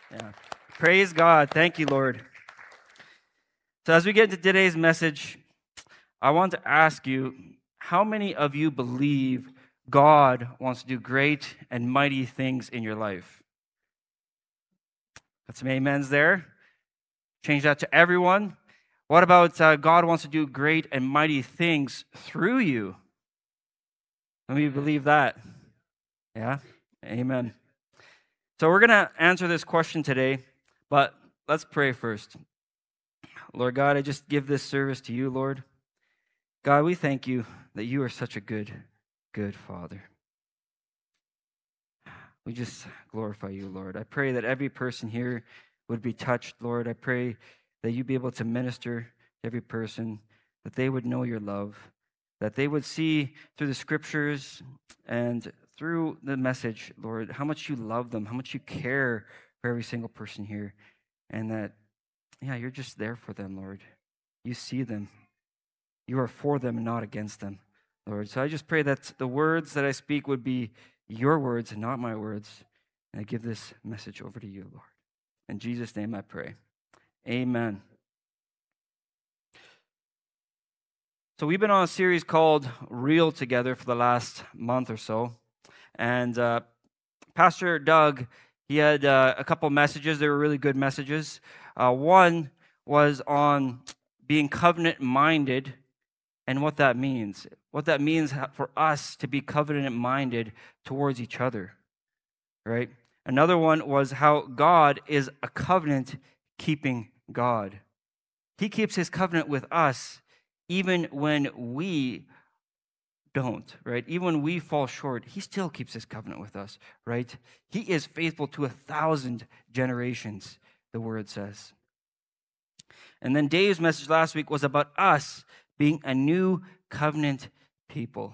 Yeah. Praise God. Thank you, Lord. So as we get into today's message, I want to ask you, how many of you believe God wants to do great and mighty things in your life? Got some amens there. Change that to everyone. What about God wants to do great and mighty things through you? How many believe that? Yeah? Amen. So we're going to answer this question today, but let's pray first. Lord God, I just give this service to you, Lord. God, we thank you that you are such a good, good Father. We just glorify you, Lord. I pray that every person here would be touched, Lord. I pray that you be able to minister to every person, that they would know your love, that they would see through the scriptures and through the message, Lord, how much you love them, how much you care for every single person here, and that, yeah, you're just there for them, Lord. You see them. You are for them and not against them, Lord. So I just pray that the words that I speak would be your words and not my words. And I give this message over to you, Lord. In Jesus' name I pray. Amen. So we've been on a series called Real Together for the last month or so. And Pastor Doug, he had a couple messages. They were really good messages. One was on being covenant-minded and what that means for us to be covenant-minded towards each other, right? Another one was how God is a covenant-keeping God. He keeps his covenant with us even when we don't, right? Even when we fall short, he still keeps his covenant with us, right? He is faithful to 1,000 generations, the word says. And then Dave's message last week was about us being a new covenant people.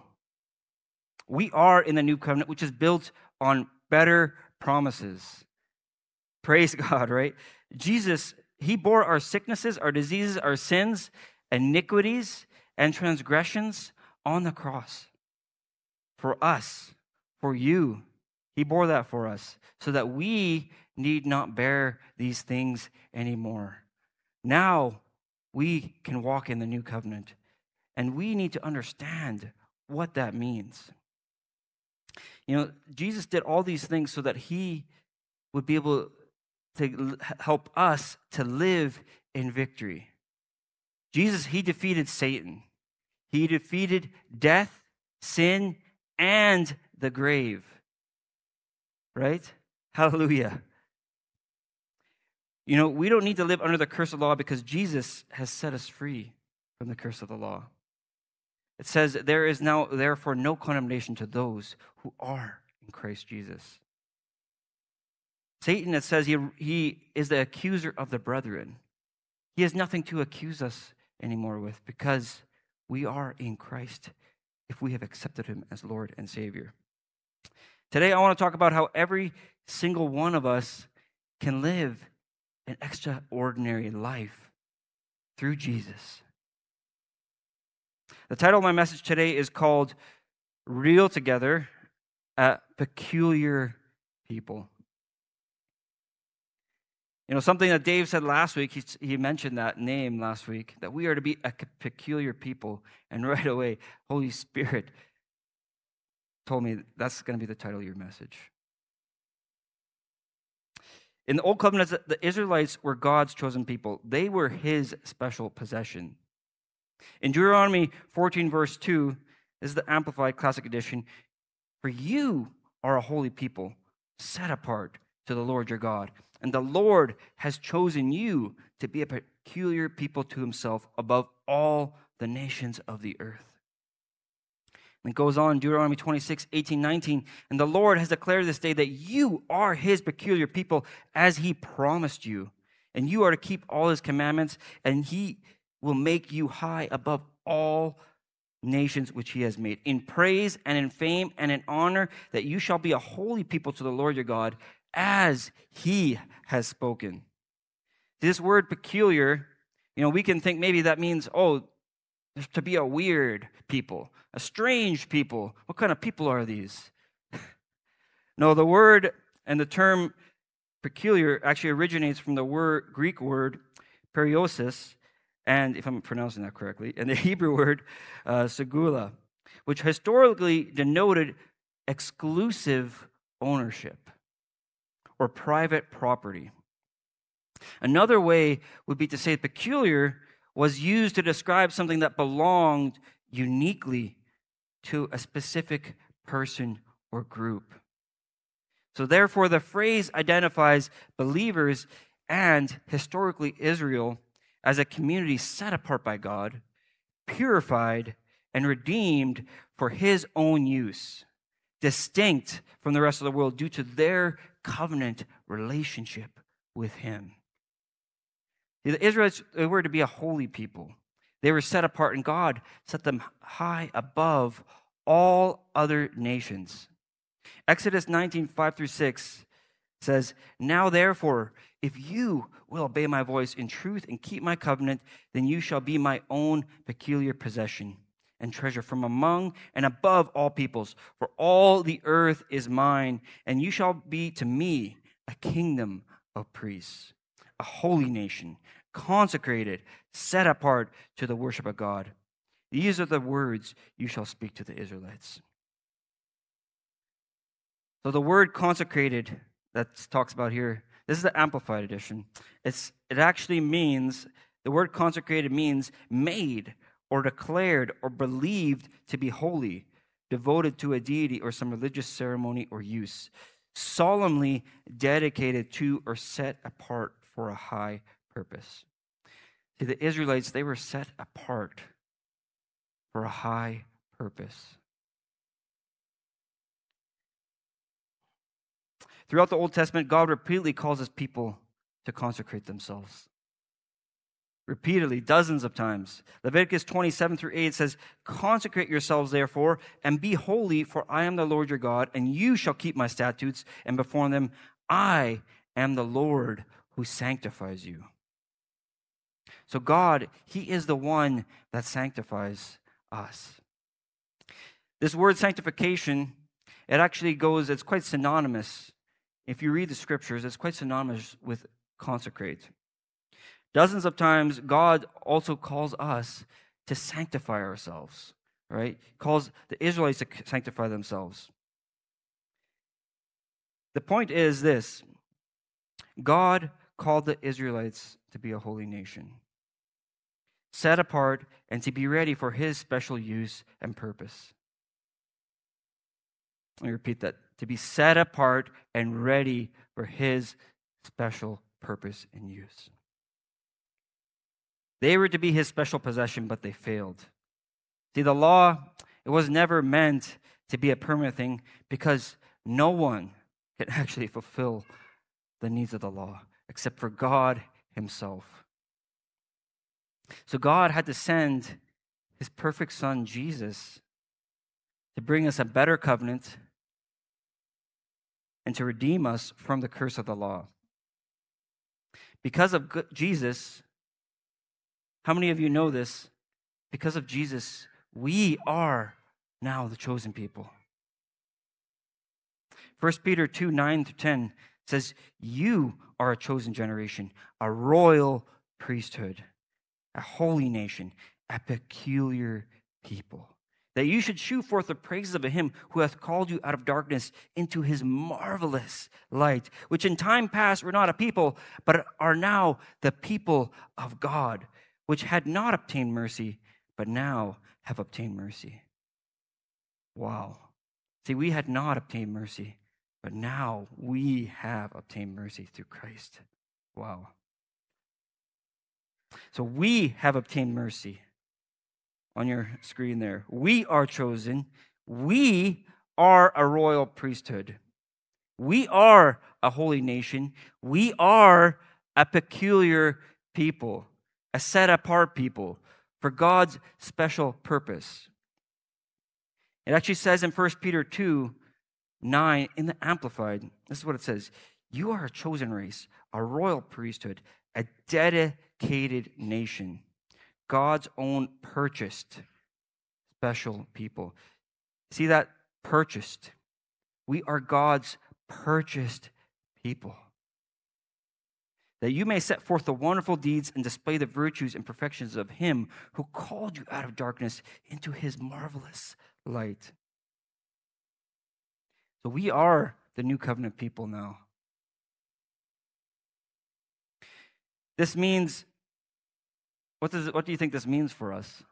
We are in the new covenant, which is built on better promises. Praise God, right? Jesus, he bore our sicknesses, our diseases, our sins, iniquities, and transgressions on the cross. For us, for you, he bore that for us so that we need not bear these things anymore. Now we can walk in the new covenant, and we need to understand what that means. You know, Jesus did all these things so that he would be able to help us to live in victory. Jesus, he defeated Satan. He defeated death, sin, and the grave. Right? Hallelujah. You know, we don't need to live under the curse of the law because Jesus has set us free from the curse of the law. It says, there is now, therefore, no condemnation to those who are in Christ Jesus. Satan, it says, he is the accuser of the brethren. He has nothing to accuse us anymore with because we are in Christ if we have accepted him as Lord and Savior. Today, I want to talk about how every single one of us can live an extraordinary life through Jesus. The title of my message today is called Real Together, a Peculiar People. You know, something that Dave said last week, he mentioned that name last week, that we are to be a peculiar people. And right away, Holy Spirit told me that's going to be the title of your message. In the Old Covenant, the Israelites were God's chosen people. They were his special possession. In Deuteronomy 14, verse 2, this is the Amplified Classic Edition, for you are a holy people, set apart to the Lord your God. And the Lord has chosen you to be a peculiar people to himself above all the nations of the earth. And it goes on, Deuteronomy 26, 18, 19. And the Lord has declared this day that you are his peculiar people as he promised you. And you are to keep all his commandments, and he will make you high above all nations which he has made, in praise and in fame and in honor, that you shall be a holy people to the Lord your God, as he has spoken. This word peculiar, you know, we can think maybe that means, to be a weird people, a strange people. What kind of people are these? No, the word and the term Peculiar actually originates from the Greek word periosis, and if I'm pronouncing that correctly, and the Hebrew word segula, which historically denoted exclusive ownership or private property. Another way would be to say peculiar was used to describe something that belonged uniquely to a specific person or group. So therefore, the phrase identifies believers and historically Israel as a community set apart by God, purified and redeemed for his own use, distinct from the rest of the world due to their covenant relationship with him. The Israelites were to be a holy people. They were set apart, and God set them high above all other nations. Exodus 19:5-6 says, "Now therefore, if you will obey my voice in truth and keep my covenant, then you shall be my own peculiar possession and treasure from among and above all peoples. For all the earth is mine, and you shall be to me a kingdom of priests, a holy nation, consecrated, set apart to the worship of God. These are the words you shall speak to the Israelites." So the word consecrated that talks about here, this is the Amplified Edition. It actually means, the word consecrated means made or declared or believed to be holy, devoted to a deity or some religious ceremony or use, solemnly dedicated to or set apart for a high purpose. See, the Israelites, they were set apart for a high purpose. Throughout the Old Testament, God repeatedly calls his people to consecrate themselves. Repeatedly, dozens of times. Leviticus 27-8 says, "Consecrate yourselves, therefore, and be holy, for I am the Lord your God, and you shall keep my statutes and perform them. I am the Lord who sanctifies you." So God, he is the one that sanctifies us. This word sanctification, it's quite synonymous. If you read the scriptures, it's quite synonymous with consecrate. Dozens of times, God also calls us to sanctify ourselves, right? Calls the Israelites to sanctify themselves. The point is this: God called the Israelites to be a holy nation, set apart and to be ready for his special use and purpose. Let me repeat that. To be set apart and ready for his special purpose and use. They were to be his special possession, but they failed. See, the law, it was never meant to be a permanent thing because no one can actually fulfill the needs of the law except for God himself. So God had to send his perfect son, Jesus, to bring us a better covenant and to redeem us from the curse of the law. Because of Jesus, how many of you know this? Because of Jesus, we are now the chosen people. 1 Peter 2:9-10 says, "You are a chosen generation, a royal priesthood, a holy nation, a peculiar people, that you should shew forth the praises of him who hath called you out of darkness into his marvelous light, which in time past were not a people, but are now the people of God, which had not obtained mercy, but now have obtained mercy." Wow. See, we had not obtained mercy, but now we have obtained mercy through Christ. Wow. So we have obtained mercy. On your screen there. We are chosen. We are a royal priesthood. We are a holy nation. We are a peculiar people, a set-apart people for God's special purpose. It actually says in 1 Peter 2:9 in the Amplified, this is what it says: "You are a chosen race, a royal priesthood, a dedicated nation, God's own purchased special people." See that? Purchased. We are God's purchased people. that you may set forth the wonderful deeds and display the virtues and perfections of him who called you out of darkness into his marvelous light. So we are the new covenant people now. This means, what do you think this means for us?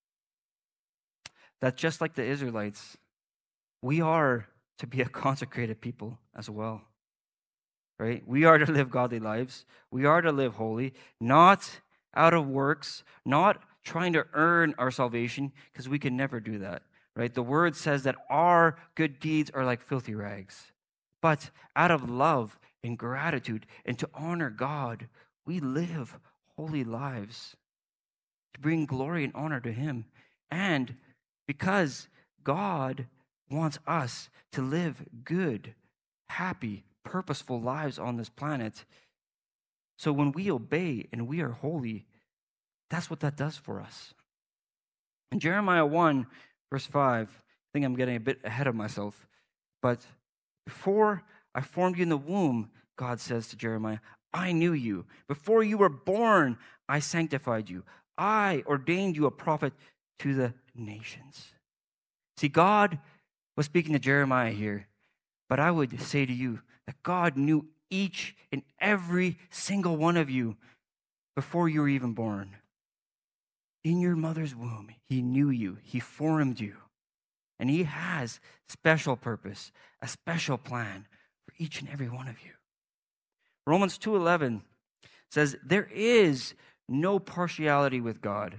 That just like the Israelites, we are to be a consecrated people as well. Right? We are to live godly lives. We are to live holy, not out of works, not trying to earn our salvation, because we can never do that. Right? The word says that our good deeds are like filthy rags. But out of love and gratitude and to honor God, we live holy lives to bring glory and honor to him. And because God wants us to live good, happy, purposeful lives on this planet. So when we obey and we are holy, that's what that does for us. In Jeremiah 1, verse 5, I think I'm getting a bit ahead of myself, but before I formed you in the womb, God says to Jeremiah, I knew you. Before you were born, I sanctified you. I ordained you a prophet to the nations. See, God was speaking to Jeremiah here, but I would say to you that God knew each and every single one of you before you were even born. In your mother's womb, he knew you, he formed you, and he has special purpose, a special plan for each and every one of you. Romans 2:11 says, there is no partiality with God.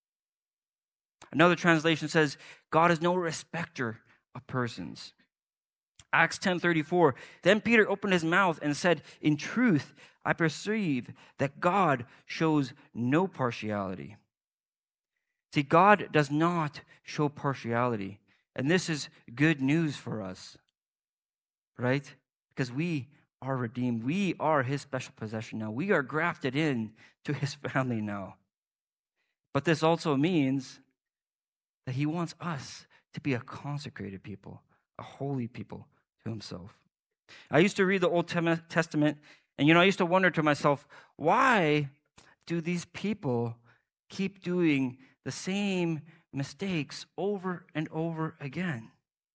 Another translation says, God is no respecter of persons. Acts 10:34, then Peter opened his mouth and said, in truth, I perceive that God shows no partiality. See, God does not show partiality. And this is good news for us, right? Because we are redeemed. We are his special possession now. We are grafted in to his family now. But this also means that he wants us to be a consecrated people, a holy people to himself. I used to read the Old Testament, and I used to wonder to myself, why do these people keep doing the same mistakes over and over again?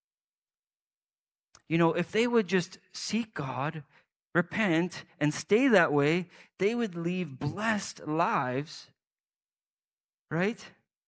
If they would just seek God, repent, and stay that way, they would lead blessed lives, right?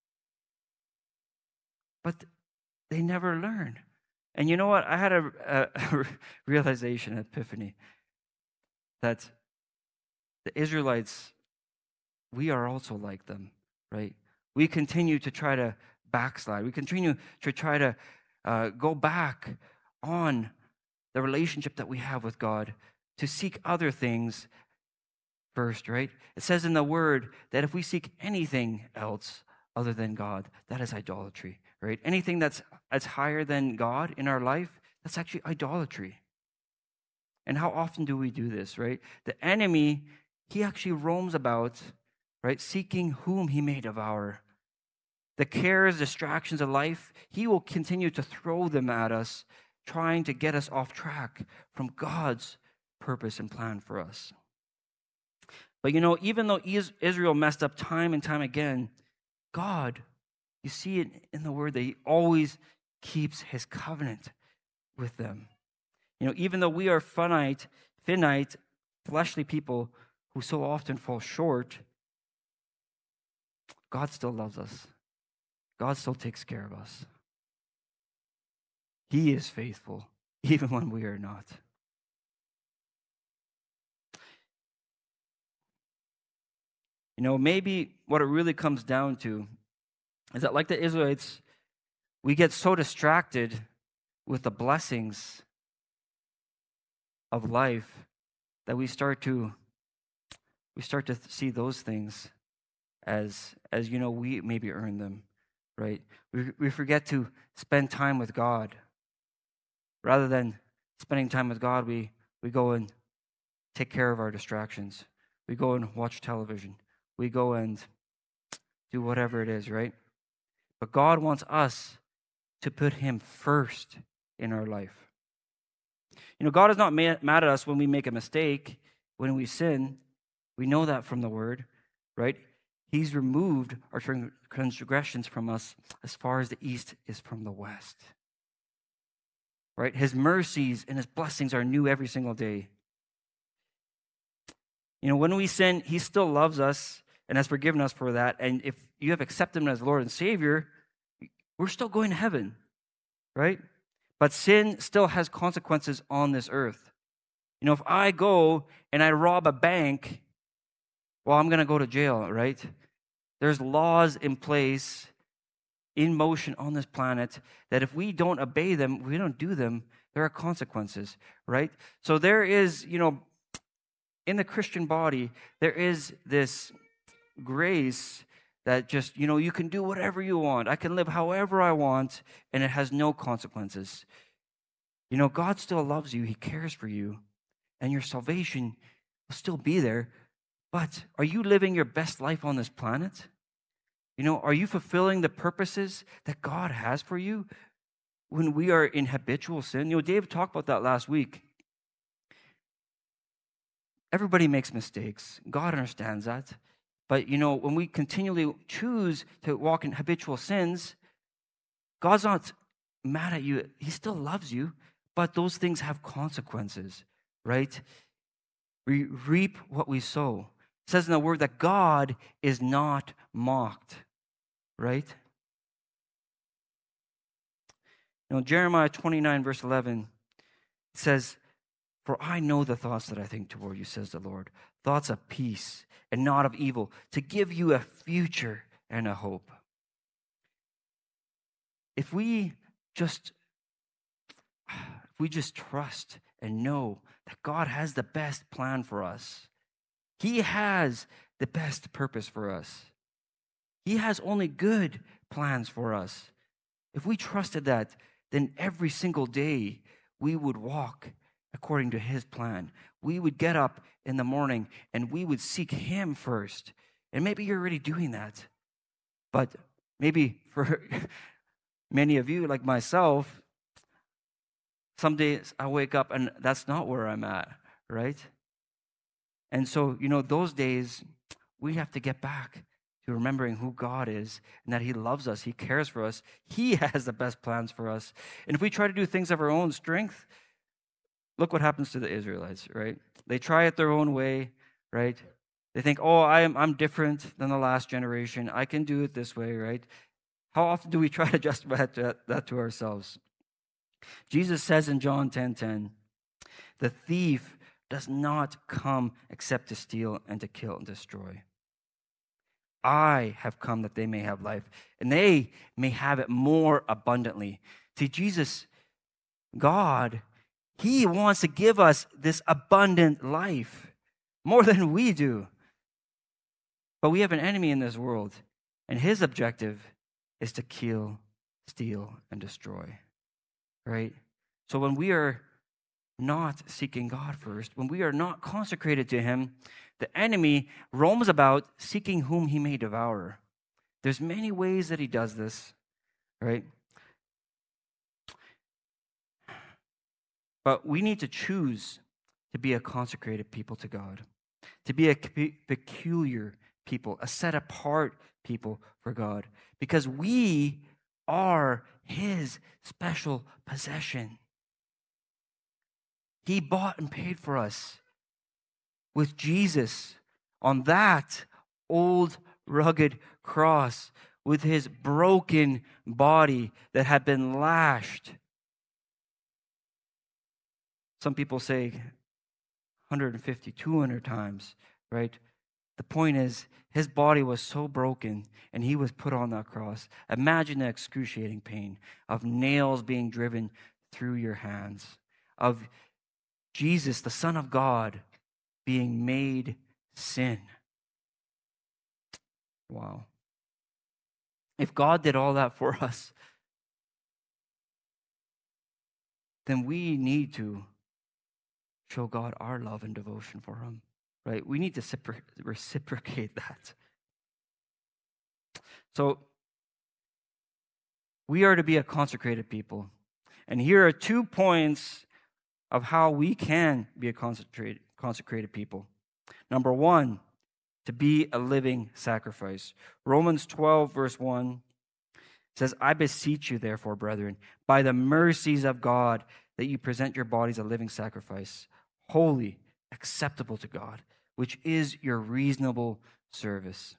But they never learn. And you know what? I had a realization, epiphany, that the Israelites, we are also like them, right? We continue to try to backslide. We continue to try to go back on the relationship that we have with God, to seek other things first, right? It says in the word that if we seek anything else other than God, that is idolatry, right? Anything that's higher than God in our life, that's actually idolatry. And how often do we do this, right? The enemy, he actually roams about, right, seeking whom he may devour. The cares, distractions of life, he will continue to throw them at us, trying to get us off track from God's purpose and plan for us. But even though Israel messed up time and time again, God, you see it in the word that he always keeps his covenant with them. Even though we are finite, fleshly people who so often fall short, God still loves us. God still takes care of us. He is faithful, even when we are not. Maybe what it really comes down to is that, like the Israelites, we get so distracted with the blessings of life that we start to see those things as we maybe earn them, right? We forget to spend time with God. Rather than spending time with God, we go and take care of our distractions. We go and watch television. We go and do whatever it is, right? But God wants us to put him first in our life. God is not mad at us when we make a mistake, when we sin. We know that from the word, right? He's removed our transgressions from us as far as the east is from the west. Right? His mercies and his blessings are new every single day. When we sin, he still loves us and has forgiven us for that. And if you have accepted him as Lord and Savior, we're still going to heaven, right? But sin still has consequences on this earth. If I go and I rob a bank, well, I'm going to go to jail, right? There's laws in place, in motion on this planet, that if we don't obey them, we don't do them, there are consequences, right? So there is, in the Christian body, there is this grace that just, you can do whatever you want. I can live however I want, and it has no consequences. God still loves you. He cares for you, and your salvation will still be there. But are you living your best life on this planet? Are you fulfilling the purposes that God has for you when we are in habitual sin? Dave talked about that last week. Everybody makes mistakes. God understands that. But, when we continually choose to walk in habitual sins, God's not mad at you. He still loves you, but those things have consequences, right? We reap what we sow. It says in the word that God is not mocked, right? Jeremiah 29, verse 11 says, "For I know the thoughts that I think toward you, says the Lord, thoughts of peace and not of evil, to give you a future and a hope." If we just trust and know that God has the best plan for us, He has the best purpose for us. He has only good plans for us. If we trusted that, then every single day we would walk according to His plan. We would get up in the morning and we would seek Him first. And maybe you're already doing that. But maybe for many of you, like myself, some days I wake up and that's not where I'm at, right? And so, those days we have to get back to remembering who God is and that He loves us. He cares for us. He has the best plans for us. And if we try to do things of our own strength, look what happens to the Israelites, right? They try it their own way, right? They think, I'm different than the last generation. I can do it this way, right? How often do we try to justify that to ourselves? Jesus says in John 10:10, "The thief does not come except to steal and to kill and destroy. I have come that they may have life, and they may have it more abundantly." See, Jesus, God, He wants to give us this abundant life more than we do. But we have an enemy in this world, and his objective is to kill, steal, and destroy, right? So when we are not seeking God first, when we are not consecrated to Him, the enemy roams about seeking whom he may devour. There's many ways that he does this, right? But we need to choose to be a consecrated people to God, to be a peculiar people, a set-apart people for God, because we are His special possession. He bought and paid for us with Jesus on that old rugged cross, with His broken body that had been lashed. Some people say 150, 200 times, right? The point is, His body was so broken and He was put on that cross. Imagine the excruciating pain of nails being driven through your hands, of Jesus, the Son of God, being made sin. Wow. If God did all that for us, then we need to show God our love and devotion for Him, right? We need to reciprocate that. So, we are to be a consecrated people. And here are 2 points of how we can be a consecrated people. Number one, to be a living sacrifice. Romans 12, verse 1 says, I beseech you, therefore, brethren, by the mercies of God, that you present your bodies a living sacrifice, holy, acceptable to God, which is your reasonable service.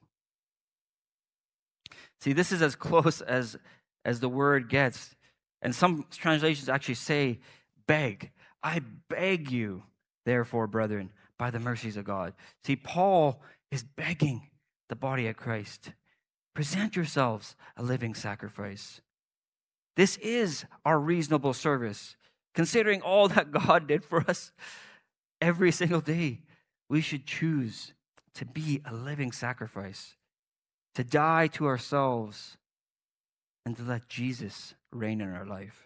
See, this is as close as the word gets. And some translations actually say, beg. I beg you, therefore, brethren, by the mercies of God. See, Paul is begging the body of Christ, present yourselves a living sacrifice. This is our reasonable service. Considering all that God did for us every single day, we should choose to be a living sacrifice, to die to ourselves, and to let Jesus reign in our life.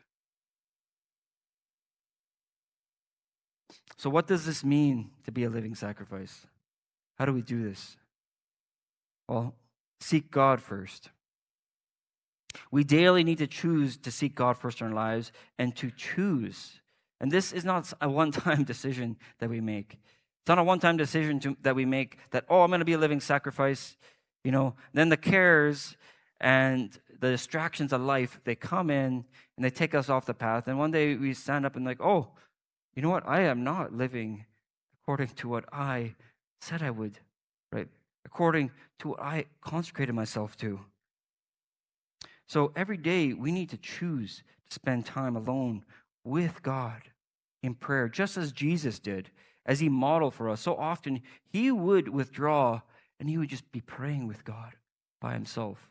So what does this mean to be a living sacrifice? How do we do this? Well, seek God first. We daily need to choose to seek God first in our lives and to choose. And this is not a one-time decision that we make. It's not a one-time decision that we make that, I'm going to be a living sacrifice. Then the cares and the distractions of life, they come in and they take us off the path. And one day we stand up and you know what? I am not living according to what I said I would, right? According to what I consecrated myself to. So every day we need to choose to spend time alone with God in prayer, just as Jesus did, as he modeled for us. So often he would withdraw and he would just be praying with God by himself.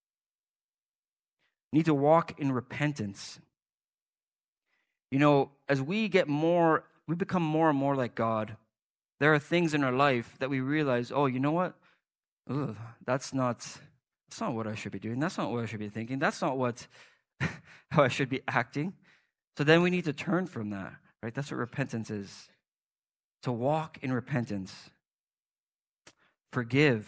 We need to walk in repentance. As we become more and more like God, there are things in our life that we realize, you know what? Ugh, that's not what I should be doing. That's not what I should be thinking. That's not how I should be acting. So then we need to turn from that, right? That's what repentance is. To walk in repentance. Forgive.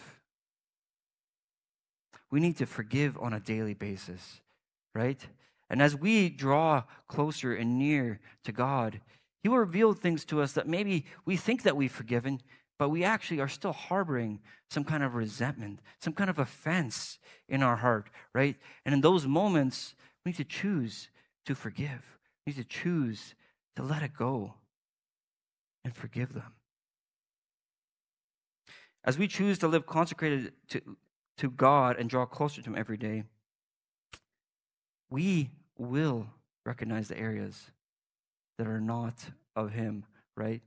We need to forgive on a daily basis, right? And as we draw closer and near to God, he will reveal things to us that maybe we think that we've forgiven, but we actually are still harboring some kind of resentment, some kind of offense in our heart, right? And in those moments, we need to choose to forgive. We need to choose to let it go and forgive them. As we choose to live consecrated to God and draw closer to him every day, we will recognize the areas that are not of him, right?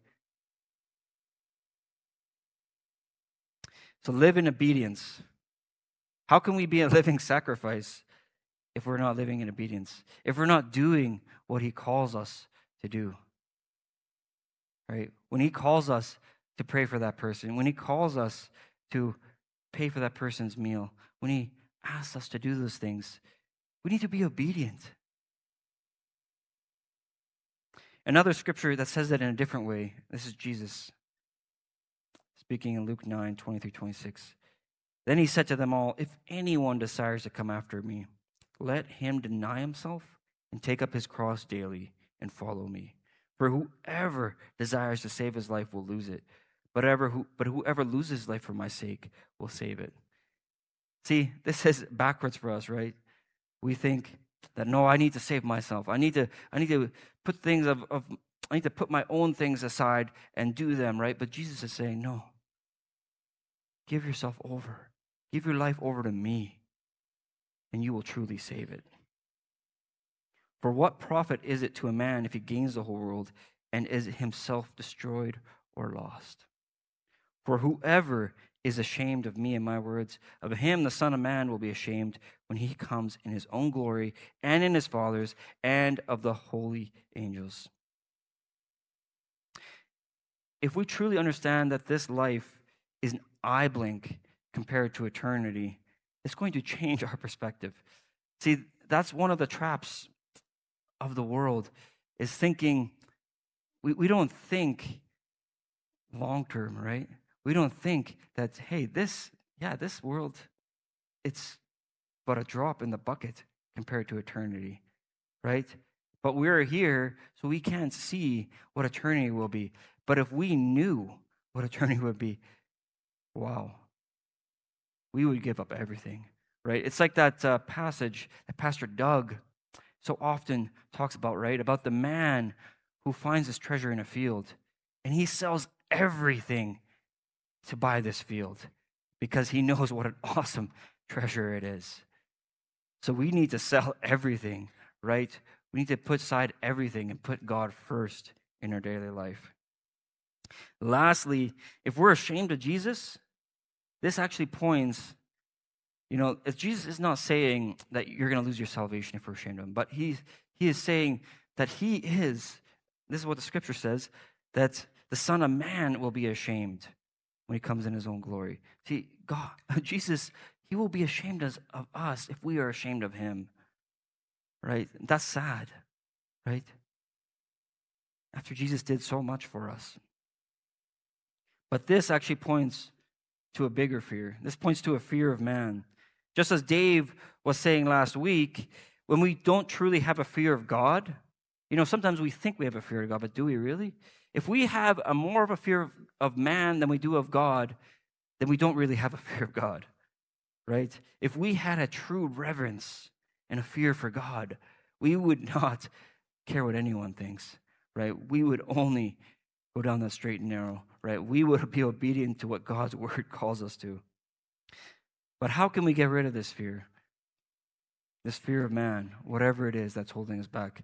So live in obedience. How can we be a living sacrifice if we're not living in obedience? If we're not doing what he calls us to do? Right? When he calls us to pray for that person, when he calls us to pay for that person's meal, when he asks us to do those things, we need to be obedient. Another scripture that says that in a different way, this is Jesus speaking in Luke 9, 20-26. Then he said to them all, if anyone desires to come after me, let him deny himself and take up his cross daily and follow me. For whoever desires to save his life will lose it, but whoever loses his life for my sake will save it. See, this is backwards for us, right? We think that, no, I need to save myself. I need to put things I need to put my own things aside and do them, right? But Jesus is saying, no. Give yourself over. Give your life over to me, and you will truly save it. For what profit is it to a man if he gains the whole world and is himself destroyed or lost? For whoever is ashamed of me and my words, of him the Son of Man will be ashamed when he comes in his own glory and in his Father's and of the holy angels. If we truly understand that this life is an eye blink compared to eternity, it's going to change our perspective. See, that's one of the traps of the world, is thinking, we don't think long term, right? We don't think that, hey, this world, it's but a drop in the bucket compared to eternity, right? But we're here, so we can't see what eternity will be. But if we knew what a journey would be. Wow. We would give up everything, right? It's like that passage that Pastor Doug so often talks about, right? About the man who finds his treasure in a field, and he sells everything to buy this field because he knows what an awesome treasure it is. So we need to sell everything, right? We need to put aside everything and put God first in our daily life. Lastly, if we're ashamed of Jesus, this actually points, if Jesus is not saying that you're going to lose your salvation if we're ashamed of him, but he is saying that this is what the scripture says, that the Son of Man will be ashamed when he comes in his own glory. See, God, Jesus, he will be ashamed of us if we are ashamed of him, right? That's sad, right? After Jesus did so much for us. But this actually points to a bigger fear. This points to a fear of man. Just as Dave was saying last week, when we don't truly have a fear of God, sometimes we think we have a fear of God, but do we really? If we have more of a fear of man than we do of God, then we don't really have a fear of God, right? If we had a true reverence and a fear for God, we would not care what anyone thinks, right? We would only go down that straight and narrow, right? We would be obedient to what God's word calls us to. But how can we get rid of this fear? This fear of man, whatever it is that's holding us back.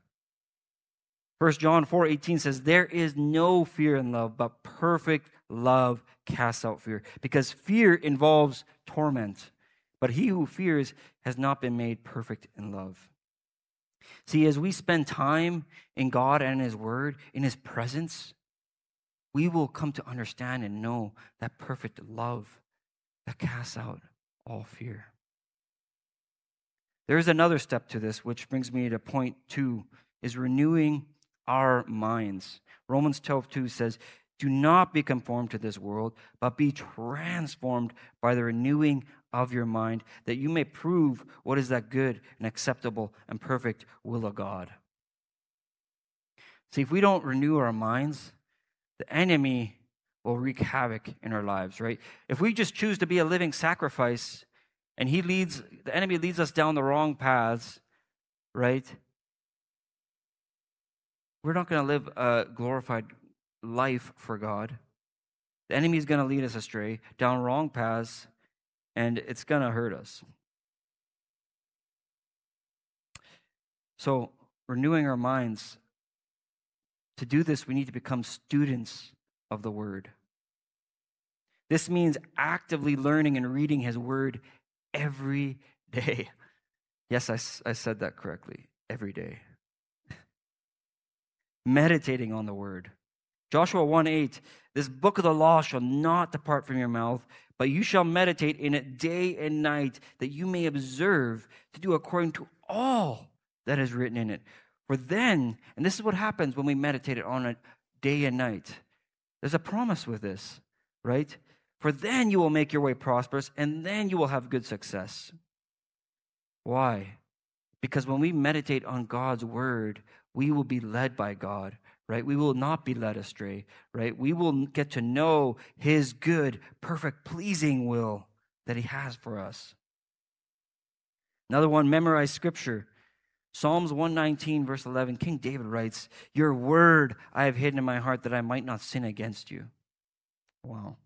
1 John 4:18 says, there is no fear in love, but perfect love casts out fear. Because fear involves torment. But he who fears has not been made perfect in love. See, as we spend time in God and his word, in his presence, we will come to understand and know that perfect love that casts out all fear. There is another step to this, which brings me to point 2, is renewing our minds. Romans 12:2 says, do not be conformed to this world, but be transformed by the renewing of your mind, that you may prove what is that good and acceptable and perfect will of God. See, if we don't renew our minds, the enemy will wreak havoc in our lives, right? If we just choose to be a living sacrifice and the enemy leads us down the wrong paths, right? We're not going to live a glorified life for God. The enemy is going to lead us astray down wrong paths, and it's going to hurt us. So, renewing our minds, to do this, we need to become students of the Word. This means actively learning and reading his Word every day. Yes, I said that correctly. Every day. Meditating on the Word. Joshua 1:8, this book of the law shall not depart from your mouth, but you shall meditate in it day and night, that you may observe to do according to all that is written in it. For then, and this is what happens when we meditate on it day and night. There's a promise with this, right? For then you will make your way prosperous, and then you will have good success. Why? Because when we meditate on God's word, we will be led by God, right? We will not be led astray, right? We will get to know his good, perfect, pleasing will that he has for us. Another one, memorize scripture. Psalms 119, verse 11, King David writes, your word I have hidden in my heart that I might not sin against you. Wow.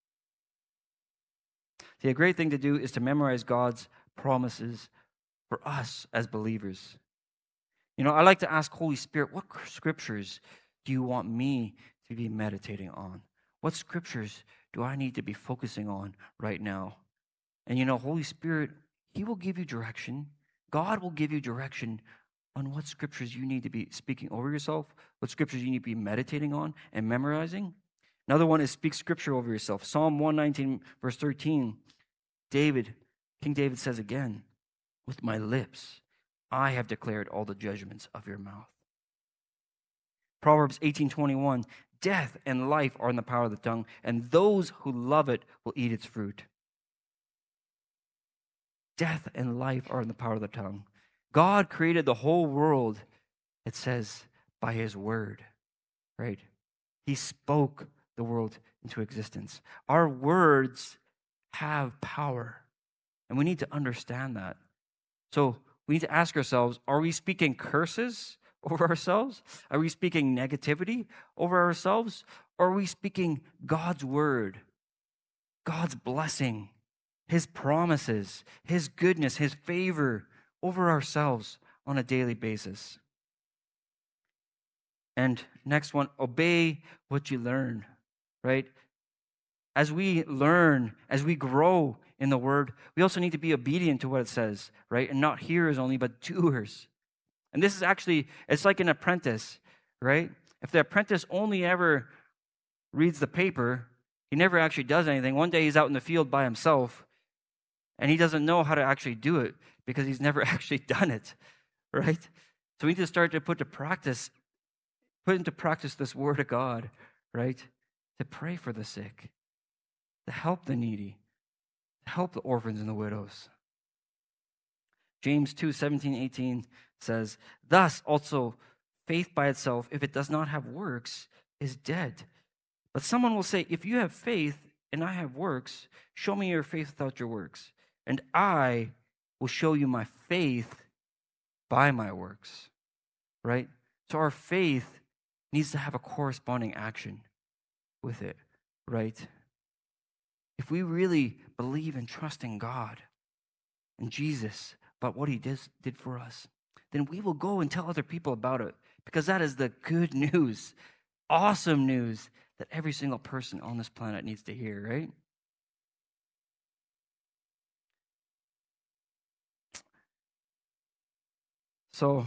See, a great thing to do is to memorize God's promises for us as believers. I like to ask Holy Spirit, what scriptures do you want me to be meditating on? What scriptures do I need to be focusing on right now? And Holy Spirit, he will give you direction. God will give you direction on what scriptures you need to be speaking over yourself, what scriptures you need to be meditating on and memorizing. Another one is speak scripture over yourself. Psalm 119, verse 13, King David says again, with my lips, I have declared all the judgments of your mouth. Proverbs 18:21, death and life are in the power of the tongue, and those who love it will eat its fruit. Death and life are in the power of the tongue. God created the whole world, it says, by his word, right? He spoke the world into existence. Our words have power, and we need to understand that. So we need to ask ourselves, are we speaking curses over ourselves? Are we speaking negativity over ourselves? Or are we speaking God's word, God's blessing, His promises, His goodness, His favor over ourselves on a daily basis? And next one, obey what you learn, right? As we learn, as we grow in the word, we also need to be obedient to what it says, right? And not hearers only, but doers. And this is actually, it's like an apprentice, right? If the apprentice only ever reads the paper, he never actually does anything. One day he's out in the field by himself, and he doesn't know how to actually do it because he's never actually done it, right? So we need to start to put into practice this word of God, right? To pray for the sick, to help the needy, to help the orphans and the widows. James 2:17-18 says, thus also faith by itself, if it does not have works, is dead. But someone will say, if you have faith and I have works, show me your faith without your works, and I will show you my faith by my works, right? So our faith needs to have a corresponding action with it, right? If we really believe and trust in God and Jesus about what He did for us, then we will go and tell other people about it, because that is the good news, awesome news that every single person on this planet needs to hear, right? So,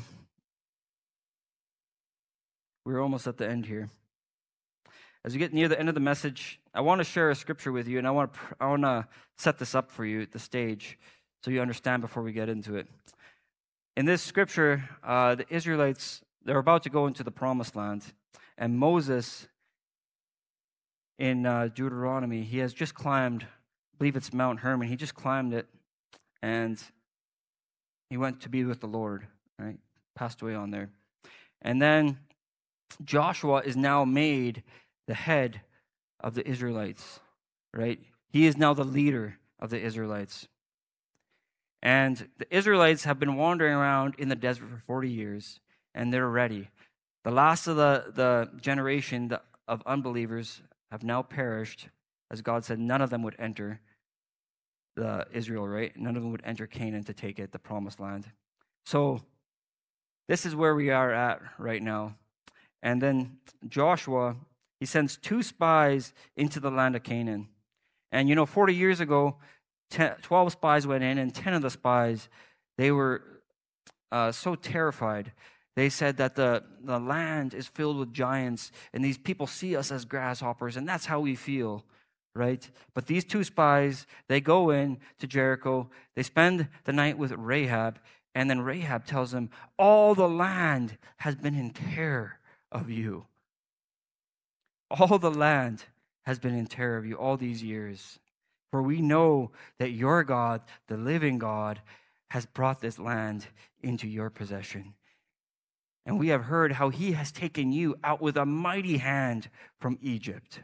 we're almost at the end here. As we get near the end of the message, I want to share a scripture with you, and I want to set this up for you at the stage so you understand before we get into it. In this scripture, the Israelites, they're about to go into the promised land, and Moses, in Deuteronomy, he has just climbed, I believe it's Mount Hermon, he just climbed it, and he went to be with the Lord, right? Passed away on there. And then Joshua is now made the head of the Israelites, right? He is now the leader of the Israelites. And the Israelites have been wandering around in the desert for 40 years, and they're ready. The last of the generation of unbelievers have now perished. As God said, none of them would enter Israel, right? None of them would enter Canaan to take it, the promised land. So this is where we are at right now. And then Joshua, he sends 2 spies into the land of Canaan. And 40 years ago, 12 spies went in, and 10 of the spies, they were so terrified. They said that the land is filled with giants, and these people see us as grasshoppers, and that's how we feel, right? But these 2 spies, they go in to Jericho, they spend the night with Rahab, and then Rahab tells them, all the land has been in terror of you. All the land has been in terror of you all these years. For we know that your God, the living God, has brought this land into your possession. And we have heard how He has taken you out with a mighty hand from Egypt.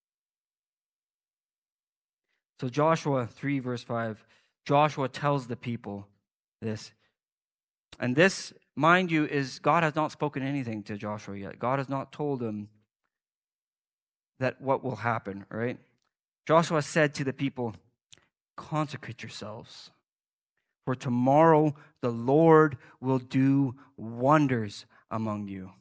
So Joshua 3, verse 5, Joshua tells the people this. And this, mind you, is God has not spoken anything to Joshua yet. God has not told him that what will happen, right? Joshua said to the people, consecrate yourselves, for tomorrow the Lord will do wonders among you.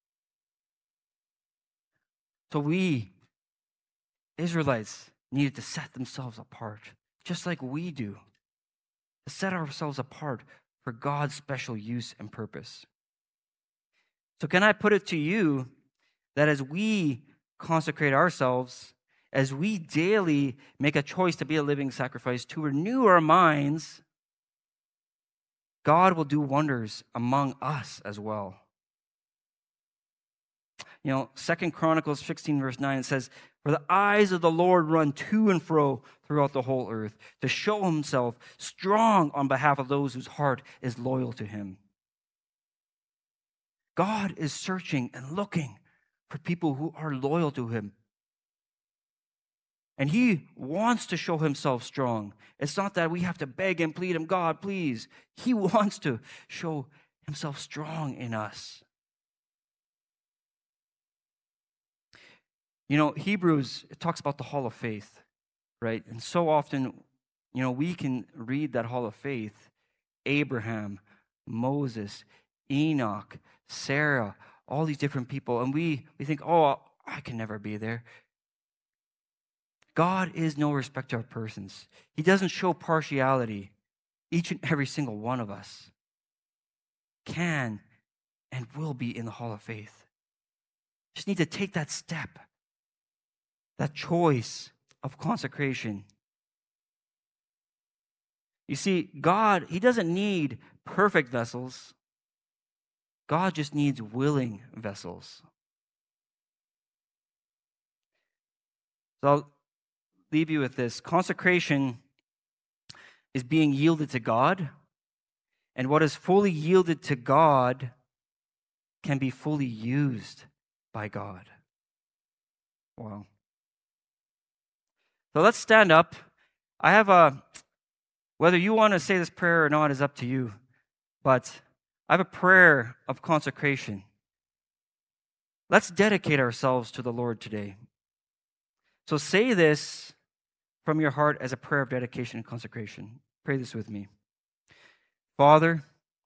So we, Israelites, needed to set themselves apart, just like we do, to set ourselves apart for God's special use and purpose. So can I put it to you that as we consecrate ourselves, as we daily make a choice to be a living sacrifice, to renew our minds, God will do wonders among us as well. 2 Chronicles 16, verse 9, it says, for the eyes of the Lord run to and fro throughout the whole earth, to show Himself strong on behalf of those whose heart is loyal to Him. God is searching and looking for people who are loyal to Him, And he wants to show himself strong. It's not that we have to beg and plead him, God, please. He wants to show himself strong in us. Hebrews, it talks about the hall of faith, right? And so often, we can read that hall of faith. Abraham, Moses, Enoch, Sarah, all these different people. And we think, oh, I can never be there. God is no respecter of persons. He doesn't show partiality. Each and every single one of us can and will be in the hall of faith. Just need to take that step, that choice of consecration. You see, God, he doesn't need perfect vessels. God just needs willing vessels. So I'll leave you with this. Consecration is being yielded to God, and what is fully yielded to God can be fully used by God. Wow. So let's stand up. Whether you want to say this prayer or not is up to you, but I have a prayer of consecration. Let's dedicate ourselves to the Lord today. So say this from your heart as a prayer of dedication and consecration. Pray this with me. Father,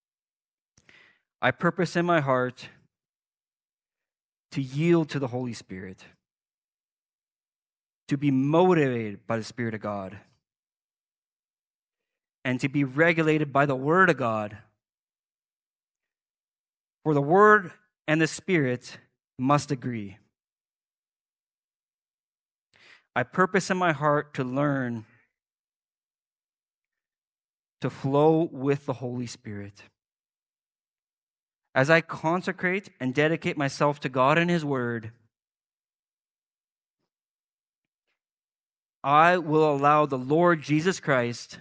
I purpose in my heart to yield to the Holy Spirit, to be motivated by the Spirit of God, and to be regulated by the Word of God. For the Word and the Spirit must agree. I purpose in my heart to learn to flow with the Holy Spirit. As I consecrate and dedicate myself to God and His Word, I will allow the Lord Jesus Christ,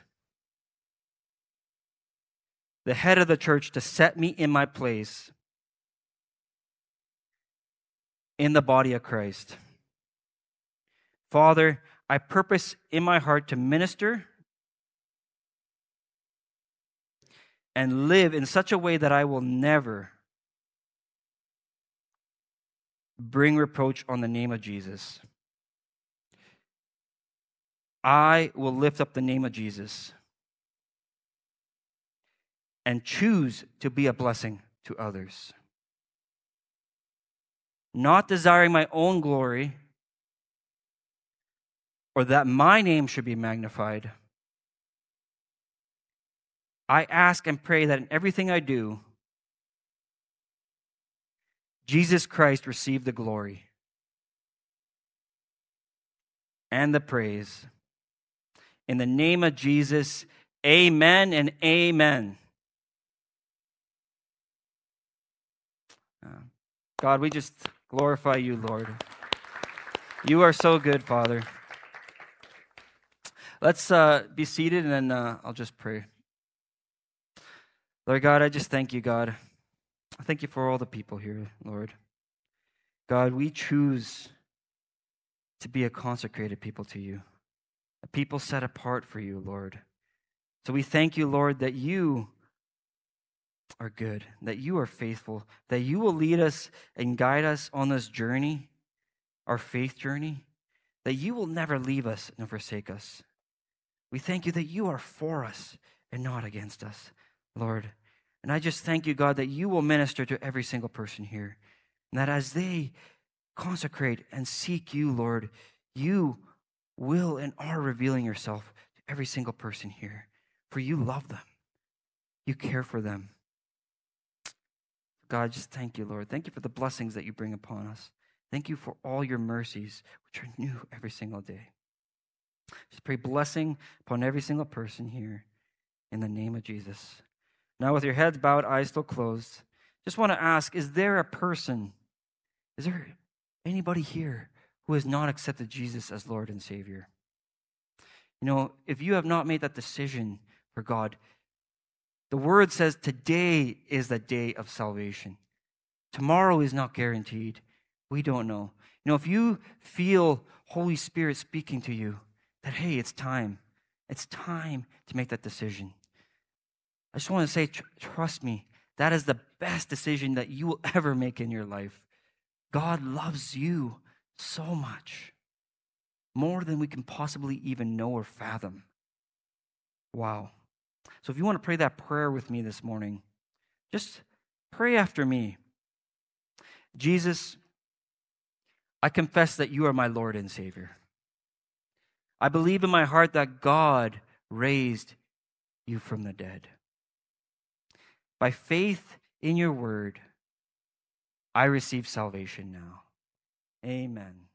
the head of the church, to set me in my place in the body of Christ. Father, I purpose in my heart to minister and live in such a way that I will never bring reproach on the name of Jesus. I will lift up the name of Jesus and choose to be a blessing to others. Not desiring my own glory or that my name should be magnified. I ask and pray that in everything I do, Jesus Christ receive the glory and the praise. In the name of Jesus, amen and amen. God, we just glorify you, Lord. You are so good, Father. Let's be seated, and then I'll just pray. Lord God, I just thank you, God. I thank you for all the people here, Lord. God, we choose to be a consecrated people to you, a people set apart for you, Lord. So we thank you, Lord, that you are good, that you are faithful, that you will lead us and guide us on this journey, our faith journey, that you will never leave us nor forsake us. We thank you that you are for us and not against us, Lord. And I just thank you, God, that you will minister to every single person here, and that as they consecrate and seek you, Lord, you will and are revealing yourself to every single person here, for you love them. You care for them. God, just thank you, Lord. Thank you for the blessings that you bring upon us. Thank you for all your mercies, which are new every single day. Just pray blessing upon every single person here in the name of Jesus. Now, with your heads bowed, eyes still closed, just want to ask, is there anybody here who has not accepted Jesus as Lord and Savior? You know, if you have not made that decision for God, the word says today is the day of salvation. Tomorrow is not guaranteed. We don't know. If you feel Holy Spirit speaking to you, that, hey, it's time. It's time to make that decision. I just want to say, trust me, that is the best decision that you will ever make in your life. God loves you so much, more than we can possibly even know or fathom. Wow. So if you want to pray that prayer with me this morning, just pray after me. Jesus, I confess that you are my Lord and Savior. I believe in my heart that God raised you from the dead. By faith in your word, I receive salvation now. Amen.